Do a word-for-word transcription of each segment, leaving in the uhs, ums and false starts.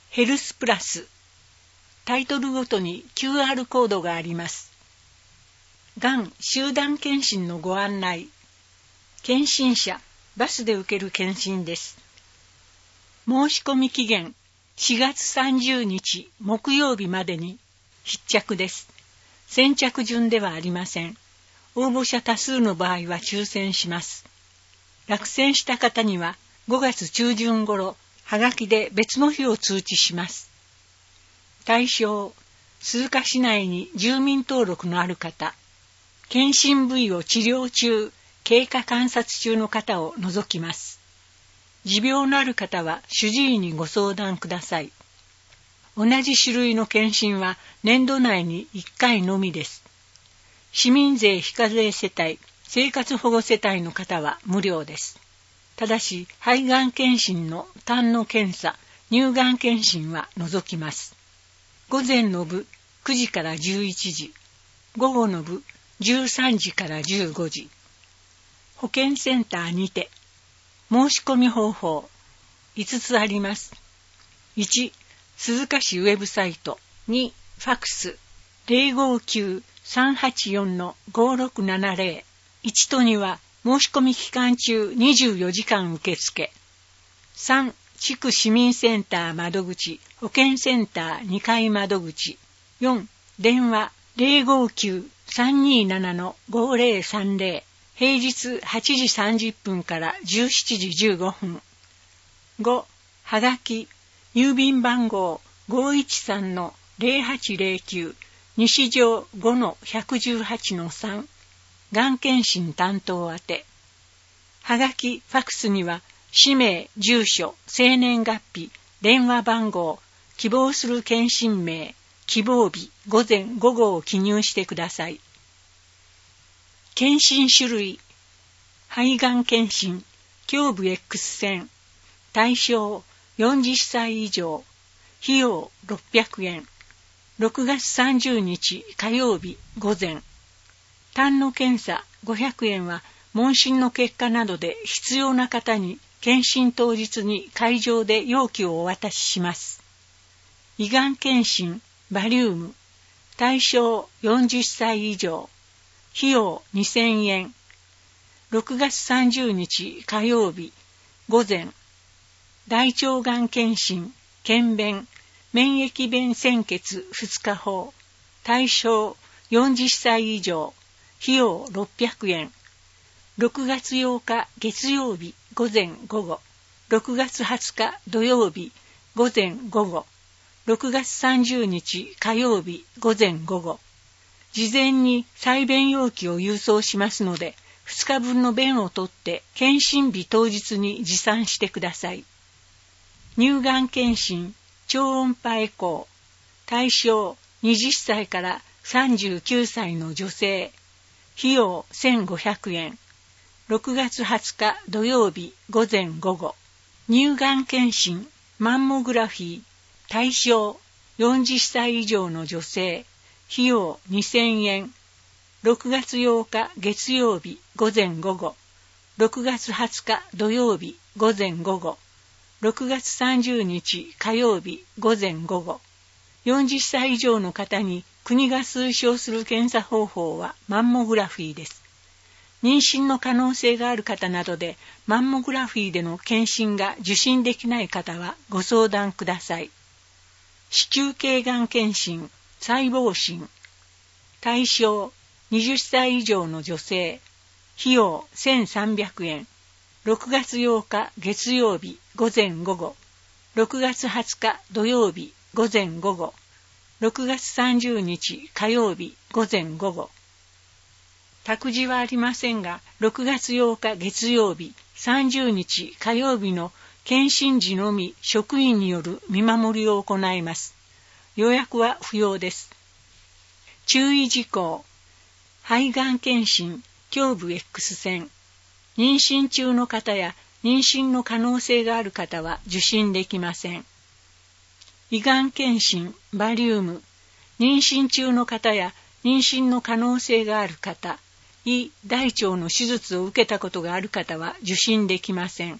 ヘルスプラス。タイトルごとに キューアール コードがあります。がん集団検診のご案内。検診者、バスで受ける検診です。申し込み期限しがつさんじゅうにち木曜日までに必着です。先着順ではありません。応募者多数の場合は抽選します。落選した方にはごがつちゅうじゅん頃、はがきで別の日を通知します。対象、鈴鹿市内に住民登録のある方、検診部位を治療中、経過観察中の方を除きます。持病のある方は主治医にご相談ください。同じ種類の検診は年度内にいっかいのみです。市民税非課税世帯、生活保護世帯の方は無料です。ただし、肺がん検診の痰の検査、乳がん検診は除きます。午前の部くじからじゅういちじ、午後の部じゅうさんじからじゅうごじ。保健センターにて。申し込み方法いつつあります。いち、鈴鹿市ウェブサイト。に、ファクス ゼロごきゅう さんはちよん ごろくななゼロ。いちとには申し込み期間中にじゅうよじかん受付。さん、地区市民センター窓口、保健センターにかい窓口。よん、電話 ゼロごきゅう さんにーなな ごゼロさんゼロ。平日はちじさんじゅっぷんからじゅうしちじじゅうごふん。ご、はがき、郵便番号 ごいちさん ゼロはちゼロきゅう、西条 ごのひゃくじゅうはちのさん、がん検診担当宛て。はがき、ファクスには、氏名、住所、生年月日、電話番号、希望する検診名、希望日、午前午後を記入してください。検診種類、肺がん検診、胸部 X 線、対象よんじゅっさい以上、費用ろっぴゃくえん、ろくがつさんじゅうにち火曜日午前、痰の検査ごひゃくえんは問診の結果などで必要な方に検診当日に会場で容器をお渡しします。胃がん検診、バリウム、対象よんじゅっさい以上、費用にせんえん、ろくがつさんじゅうにち火曜日午前、大腸がん検診、検便、免疫弁鮮血ふつか法、対象よんじゅっさい以上、費用ろっぴゃくえん、ろくがつようか月曜日午前午後、ろくがつはつか土曜日午前午後、ろくがつさんじゅうにち火曜日午前午後、事前に採便容器を郵送しますので、ふつかぶんの便を取って検診日当日に持参してください。乳がん検診、超音波エコー、対象はたちからさんじゅうきゅうさいの女性、費用せんごひゃくえん、ろくがつはつか土曜日午前午後、乳がん検診、マンモグラフィー、対象よんじゅっさい以上の女性、費用にせんえん、ろくがつようか月曜日午前午後、ろくがつはつか土曜日午前午後、ろくがつさんじゅうにち火曜日午前午後、よんじゅっさい以上の方に国が推奨する検査方法はマンモグラフィーです。妊娠の可能性がある方などでマンモグラフィーでの検診が受診できない方はご相談ください。子宮頸がん検診、細胞診、対象はたち以上の女性、費用せんさんびゃくえん、ろくがつようか月曜日午前午後、ろくがつはつか土曜日午前午後、ろくがつさんじゅうにち火曜日午前午後。託児はありませんが、ろくがつようか月曜日、さんじゅうにち火曜日の検診時のみ職員による見守りを行います。予約は不要です。注意事項。肺がん検診、胸部 X 線。妊娠中の方や妊娠の可能性がある方は受診できません。胃がん検診、バリウム。妊娠中の方や妊娠の可能性がある方、胃、大腸の手術を受けたことがある方は受診できません。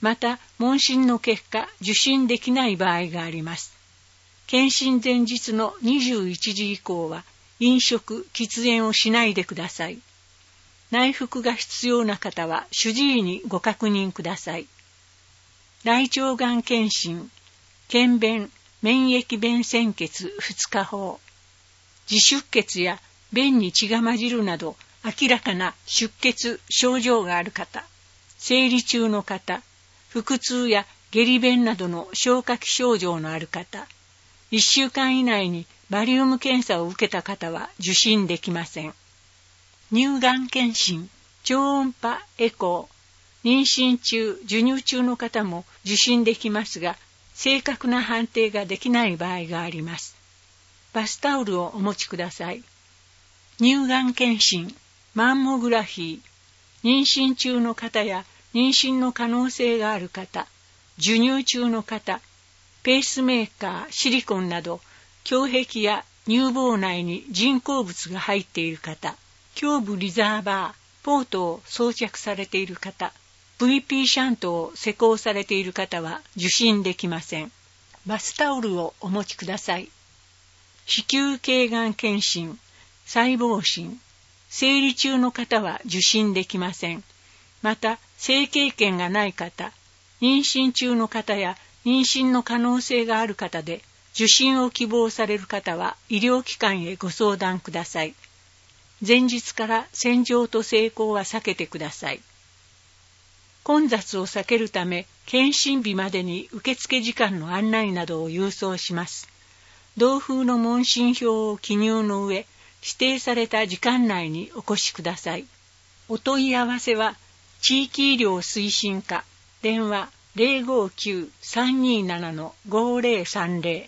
また問診の結果受診できない場合があります。検診前日のにじゅういちじ以降は飲食・喫煙をしないでください。内服が必要な方は主治医にご確認ください。大腸がん検診、検便、免疫便潜血ふつか法、自出血や便に血が混じるなど明らかな出血症状がある方、生理中の方、腹痛や下痢便などの消化器症状のある方、いっしゅうかん以内にバリウム検査を受けた方は受診できません。乳がん検診、超音波エコー、妊娠中、授乳中の方も受診できますが、正確な判定ができない場合があります。バスタオルをお持ちください。乳がん検診、マンモグラフィー、妊娠中の方や妊娠の可能性がある方、授乳中の方、ペースメーカー、シリコンなど、胸壁や乳房内に人工物が入っている方、胸部リザーバー、ポートを装着されている方、ブイピー シャントを施工されている方は受診できません。バスタオルをお持ちください。子宮頸がん検診、細胞診、生理中の方は受診できません。また、性経験がない方、妊娠中の方や妊娠の可能性がある方で、受診を希望される方は医療機関へご相談ください。前日から洗浄と性交は避けてください。混雑を避けるため、検診日までに受付時間の案内などを郵送します。同封の問診票を記入の上、指定された時間内にお越しください。お問い合わせは、地域医療推進課、電話 ゼロごきゅう さんにーなな ごゼロさんゼ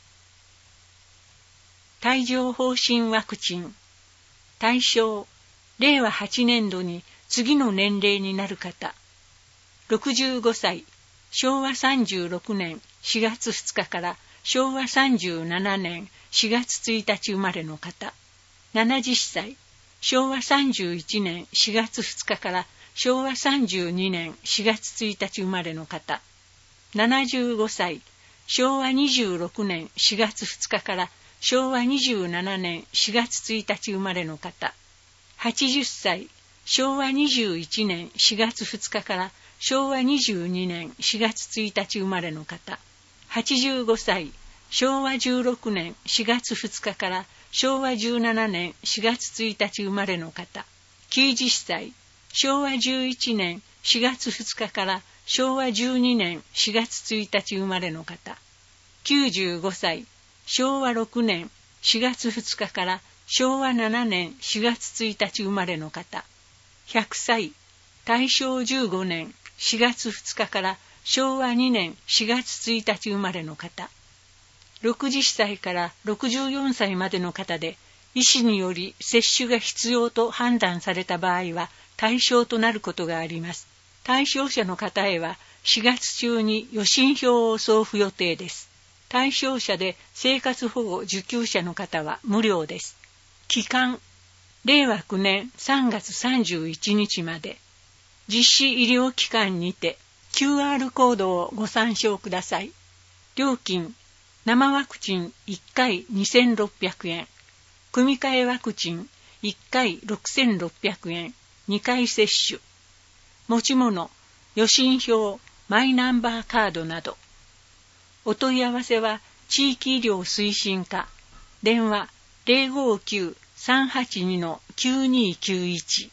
ロ。帯状疱疹ワクチン。対象、れいわはちねんどに次の年齢になる方。ろくじゅうごさい、しょうわさんじゅうろくねんしがつふつかからしょうわさんじゅうななねんしがつついたち生まれの方。ななじゅっさい、しょうわさんじゅういちねんしがつふつかからしょうわさんじゅうにねんしがつついたち生まれの方。ななじゅうごさい、しょうわにじゅうろくねんしがつふつかからしょうわにじゅうななねんしがつついたち生まれの方。はちじゅっさい、しょうわにじゅういちねんしがつふつかからしょうわにじゅうにねんしがつついたち生まれの方。はちじゅうごさい、しょうわじゅうろくねんしがつふつかからしょうわじゅうななねんしがつついたち生まれの方。きゅうじゅっさい、しょうわじゅういちねんしがつふつかからしょうわじゅうにねんしがつついたち生まれの方。きゅうじゅうごさい、しょうわろくねんしがつふつかからしょうわななねんしがつついたち生まれの方。ひゃくさい、たいしょうじゅうごねんしがつふつかからしょうわにねんしがつついたち生まれの方。ろくじゅっさいからろくじゅうよんさいまでの方で、医師により接種が必要と判断された場合は対象となることがあります。対象者の方へはしがつちゅうに予診票を送付予定です。対象者で生活保護受給者の方は無料です。期間、れいわきゅうねんさんがつさんじゅういちにちまで。実施医療機関にて キューアール コードをご参照ください。料金、生ワクチンいっかいにせんろっぴゃくえん、組み換えワクチンいっかいろくせんろっぴゃくえん、にかい接種。持ち物、予診票、マイナンバーカードなど。お問い合わせは地域医療推進課、電話 ゼロごきゅう さんはちに きゅうにきゅういち。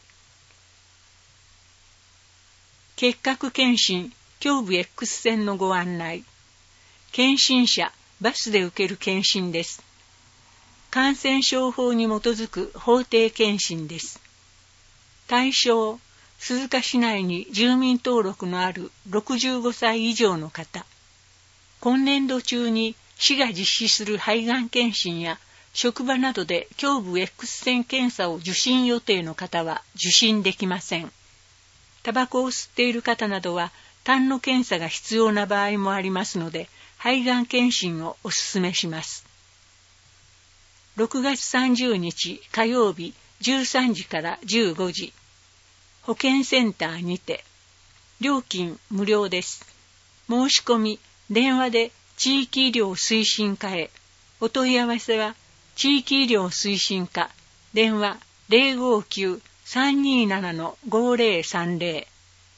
結核検診、胸部 X 線のご案内。検診者、バスで受ける検診です。感染症法に基づく法定検診です。対象、鈴鹿市内に住民登録のあるろくじゅうごさい以上の方。今年度中に市が実施する肺がん検診や職場などで胸部 X 線検査を受診予定の方は受診できません。タバコを吸っている方などは痰の検査が必要な場合もありますので、肺がん検診をお勧めします。ろくがつさんじゅうにち火曜日じゅうさんじからじゅうごじ、保健センターにて。 料金無料です。申し込み、電話で地域医療推進課へ。お問い合わせは、地域医療推進課、電話 ゼロごきゅう さんにーなな ごゼロさんゼロ。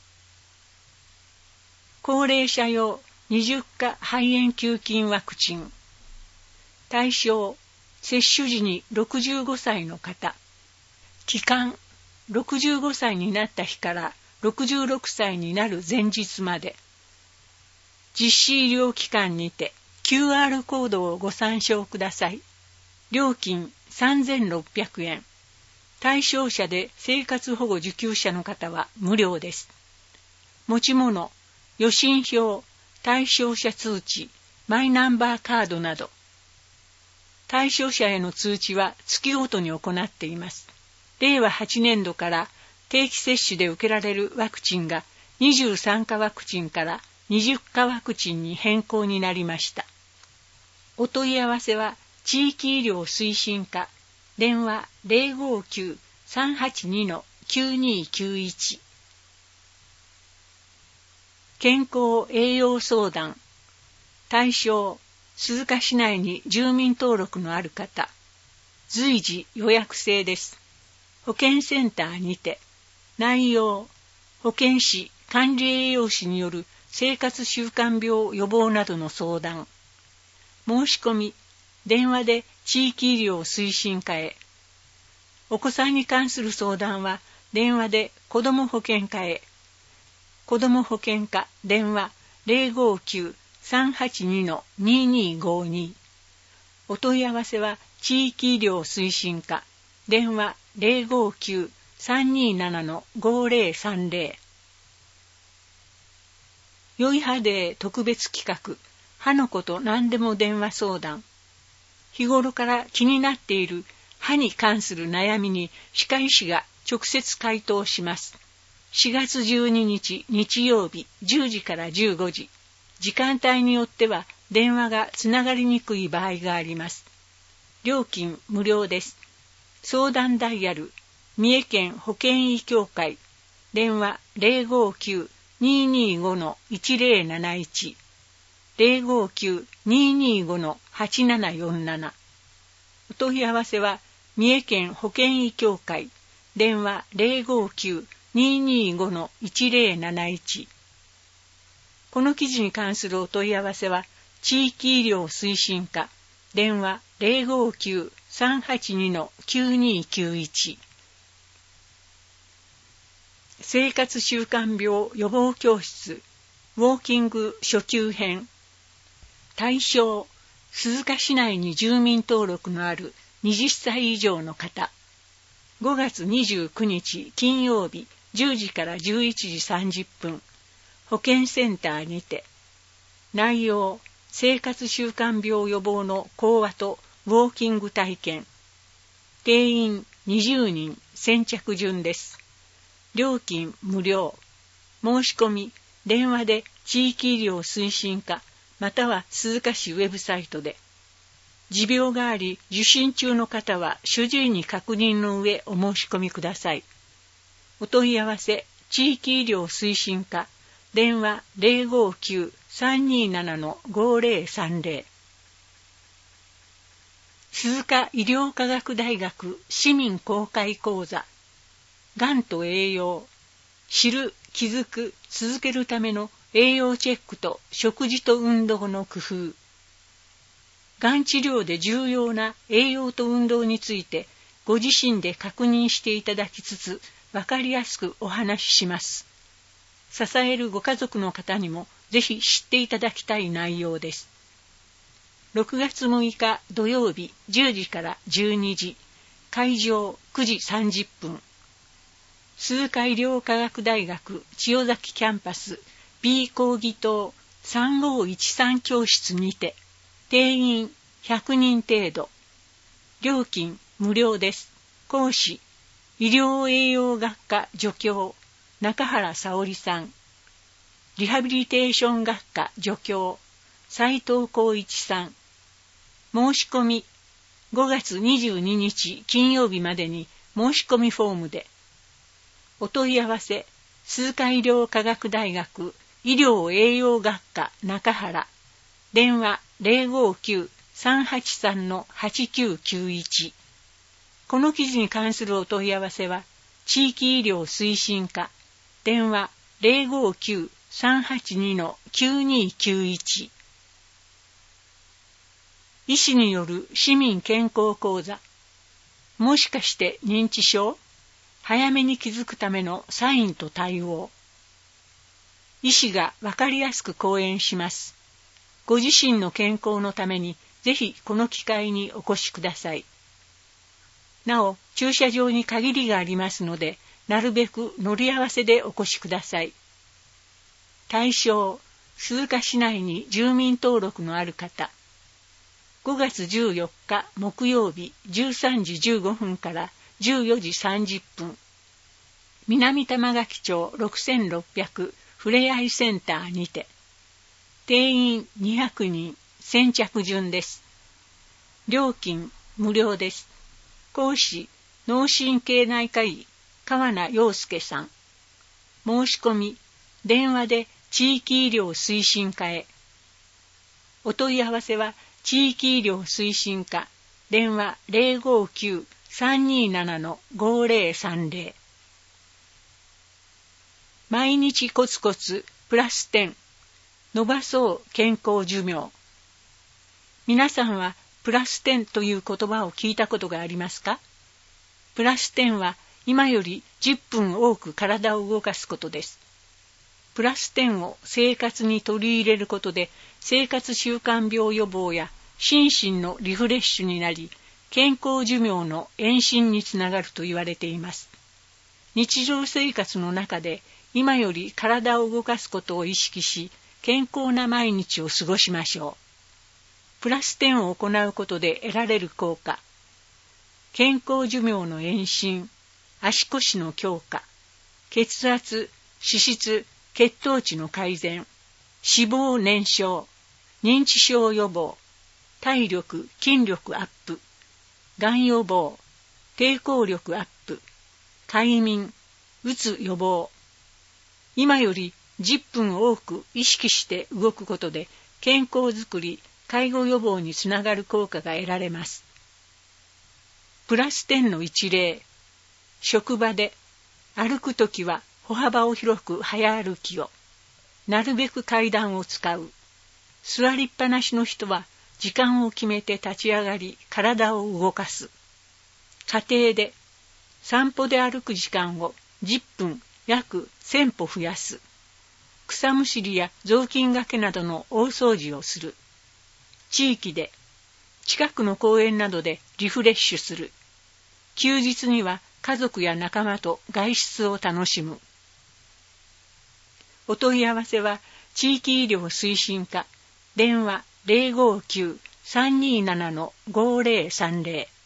高齢者用にじゅっか肺炎球菌ワクチン。対象、接種時にろくじゅうごさいの方。期間、ろくじゅうごさいになった日からろくじゅうろくさいになる前日まで。実施医療機関にて キューアール コードをご参照ください。料金さんぜんろっぴゃくえん。対象者で生活保護受給者の方は無料です。持ち物、予診票、対象者通知、マイナンバーカードなど。対象者への通知は月ごとに行っています。れいわはちねんどから定期接種で受けられるワクチンがにじゅうさんかワクチンからにじゅっかワクチンに変更になりました。お問い合わせは地域医療推進課、電話 ゼロごきゅう さんはちに きゅうにきゅういち。健康栄養相談。対象、鈴鹿市内に住民登録のある方。随時予約制です。保健センターにて。内容、保健師、管理栄養士による生活習慣病予防などの相談。申し込み、電話で地域医療推進課へ。お子さんに関する相談は、電話で子ども保健課へ。子ども保健課、電話 ゼロごきゅう さんはちに にーにーごに。お問い合わせは地域医療推進課、電話 ゼロごきゅう さんにーなな ごゼロさんゼロ。よい歯デー特別企画、歯のこと何でも電話相談。日頃から気になっている歯に関する悩みに歯科医師が直接回答します。しがつじゅうににち日曜日じゅうじからじゅうごじ。時間帯によっては電話がつながりにくい場合があります。料金無料です。相談ダイヤル、三重県保健医協会、電話 ゼロごきゅう にーにーご いちゼロなないち、ゼロごきゅう にーにーご はちななよんなな。お問い合わせは三重県保健医協会、電話 ゼロごきゅう にーにーご いちゼロなないち。この記事に関するお問い合わせは地域医療推進課、電話 ゼロごきゅう さんはちに きゅうにきゅういち。生活習慣病予防教室ウォーキング初級編。対象、鈴鹿市内に住民登録のあるはたち以上の方。ごがつにじゅうくにち金曜日じゅうじからじゅういちじさんじゅっぷん。保健センターにて。内容、生活習慣病予防の講話とウォーキング体験。定員にじゅうにん、先着順です。料金無料。申し込み、電話で地域医療推進課、または鈴鹿市ウェブサイトで。持病があり、受診中の方は主治医に確認の上お申し込みください。お問い合わせ、地域医療推進課、電話 ゼロごきゅう さんにーなな ごゼロさんゼロ。鈴鹿医療科学大学市民公開講座。がんと栄養。知る、気づく、続けるための栄養チェックと食事と運動の工夫。がん治療で重要な栄養と運動についてご自身で確認していただきつつ分かりやすくお話しします。支えるご家族の方にもぜひ知っていただきたい内容です。ろくがつむいか土曜日じゅうじからじゅうにじ、会場くじさんじゅっぷん。鈴鹿医療科学大学千代崎キャンパス B 講義棟さんごいちさん教室にて、定員ひゃくにん程度。料金無料です。講師、医療栄養学科助教、中原沙織さん。リハビリテーション学科助教、斉藤浩一さん。申し込み、ごがつにじゅうににち金曜日までに申し込みフォームで。お問い合わせ、 鈴鹿医療科学大学医療栄養学科中原、電話 ゼロごきゅう さんはちさん はちきゅうきゅういち。この記事に関するお問い合わせは、地域医療推進課、電話 ゼロごきゅう さんはちに きゅうにきゅういち。医師による市民健康講座。もしかして認知症？早めに気づくためのサインと対応。医師がわかりやすく講演します。ご自身の健康のためにぜひこの機会にお越しください。なお、駐車場に限りがありますので、なるべく乗り合わせでお越しください。対象、鈴鹿市内に住民登録のある方。ごがつじゅうよっか木曜日じゅうさんじじゅうごふんからじゅうよじさんじゅっぷん。南玉垣町ろくせんろっぴゃくふれあいセンターにて。定員にひゃくにん、先着順です。料金無料です。講師、脳神経内科医、川名洋介さん。申し込み、電話で地域医療推進課へ。お問い合わせは、地域医療推進課、電話 ゼロごきゅう さんになな ごゼロさんゼロ。毎日コツコツプラスじゅう。伸ばそう健康寿命。皆さんはプラスじゅうという言葉を聞いたことがありますか？プラスじゅうは今よりじゅっぷん多く体を動かすことです。プラスじゅうを生活に取り入れることで生活習慣病予防や心身のリフレッシュになり、健康寿命の延伸につながると言われています。日常生活の中で今より体を動かすことを意識し、健康な毎日を過ごしましょう。プラスじゅうを行うことで得られる効果。健康寿命の延伸、足腰の強化、血圧、脂質、血糖値の改善、脂肪燃焼、認知症予防、体力・筋力アップ、がん予防、抵抗力アップ、快眠、うつ予防。今よりじゅっぷん多く意識して動くことで健康づくり、介護予防につながる効果が得られます。プラスじゅうの一例。職場で歩くときは歩幅を広く早歩きを。なるべく階段を使う。座りっぱなしの人は時間を決めて立ち上がり体を動かす。家庭で散歩で歩く時間をじゅっぷん約せんぽ増やす。草むしりや雑巾がけなどの大掃除をする。地域で近くの公園などでリフレッシュする。休日には家族や仲間と外出を楽しむ。お問い合わせは地域医療推進課、電話 ゼロごきゅう さんになな ごゼロさんゼロ。